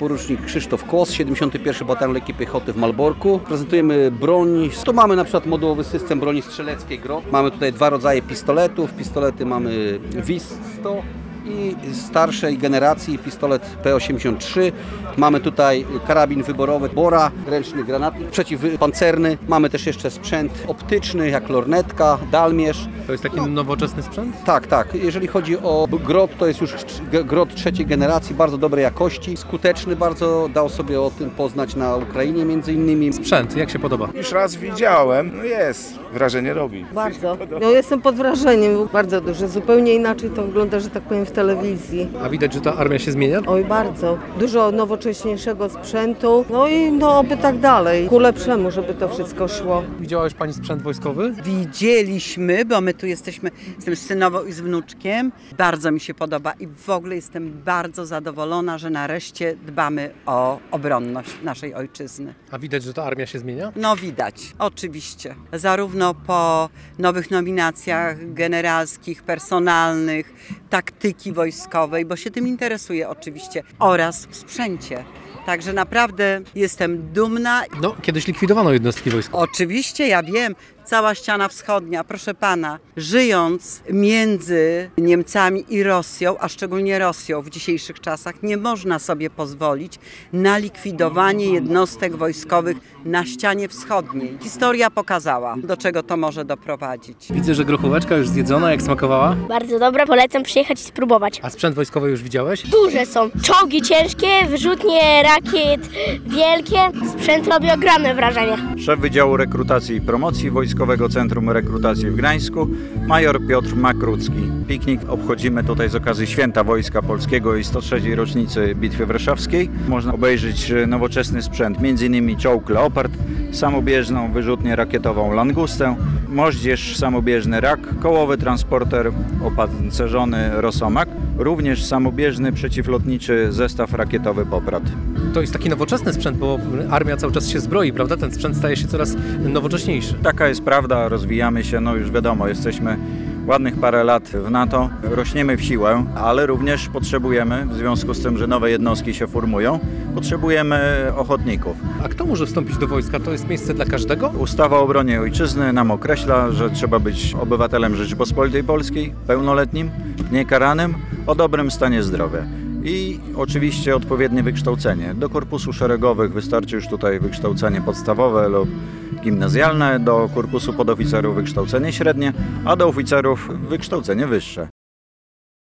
porucznik Krzysztof Kłos, 71. Batalion Lekkiej Piechoty w Malborku. Prezentujemy broń. Tu mamy na przykład modułowy system broni strzeleckiej GROT. Mamy tutaj dwa rodzaje pistoletów. Pistolety mamy WIS-100 i starszej generacji pistolet P83. Mamy tutaj karabin wyborowy Bora, ręczny granatnik przeciwpancerny. Mamy też jeszcze sprzęt optyczny jak lornetka, dalmierz. To jest taki nowoczesny sprzęt? Tak, tak. Jeżeli chodzi o GROT, to jest już GROT trzeciej generacji, bardzo dobrej jakości, skuteczny, bardzo dał sobie o tym poznać na Ukrainie między innymi. Sprzęt, jak się podoba? Już raz widziałem, no jest, wrażenie robi. Bardzo. No jestem pod wrażeniem, bardzo duże. Zupełnie inaczej to wygląda, że tak powiem, w telewizji. A widać, że ta armia się zmienia? Oj, bardzo. Dużo nowocześniejszego sprzętu, no i no oby tak dalej. Ku lepszemu, żeby to wszystko szło. Widziała już Pani sprzęt wojskowy? Widzieliśmy, bo my tu jestem z synową i z wnuczkiem. Bardzo mi się podoba i w ogóle jestem bardzo zadowolona, że nareszcie dbamy o obronność naszej ojczyzny. A widać, że ta armia się zmienia? No widać, oczywiście. Zarówno po nowych nominacjach generalskich, personalnych, taktyki wojskowej, bo się tym interesuję oczywiście, oraz w sprzęcie. Także naprawdę jestem dumna. No, kiedyś likwidowano jednostki wojskowe. Oczywiście, ja wiem, cała ściana wschodnia, proszę pana, żyjąc między Niemcami i Rosją, a szczególnie Rosją w dzisiejszych czasach, nie można sobie pozwolić na likwidowanie jednostek wojskowych na ścianie wschodniej. Historia pokazała, do czego to może doprowadzić. Widzę, że grochóweczka już zjedzona, jak smakowała. Bardzo dobra, polecam przyjechać i spróbować. A sprzęt wojskowy już widziałeś? Duże są, czołgi ciężkie, wyrzutnie rakiet wielkie. Sprzęt robi ogromne wrażenie. Szef Wydziału Rekrutacji i Promocji Wojskowego Centrum Rekrutacji w Gdańsku, major Piotr Makrucki. Piknik obchodzimy tutaj z okazji Święta Wojska Polskiego i 103. rocznicy Bitwy Warszawskiej. Można obejrzeć nowoczesny sprzęt, m.in. czołg Leopard, samobieżną wyrzutnię rakietową Langustę, moździerz samobieżny Rak, kołowy transporter opancerzony Rosomak, również samobieżny przeciwlotniczy zestaw rakietowy Poprad. To jest taki nowoczesny sprzęt, bo armia cały czas się zbroi, prawda? Ten sprzęt staje się coraz nowocześniejszy. Taka jest prawda, rozwijamy się, no już wiadomo, jesteśmy ładnych parę lat w NATO, rośniemy w siłę, ale również potrzebujemy, w związku z tym, że nowe jednostki się formują, potrzebujemy ochotników. A kto może wstąpić do wojska? To jest miejsce dla każdego? Ustawa o obronie ojczyzny nam określa, że trzeba być obywatelem Rzeczypospolitej Polskiej, pełnoletnim, niekaranym, o dobrym stanie zdrowia. I oczywiście odpowiednie wykształcenie. Do korpusu szeregowych wystarczy już tutaj wykształcenie podstawowe lub gimnazjalne, do korpusu podoficerów wykształcenie średnie, a do oficerów wykształcenie wyższe.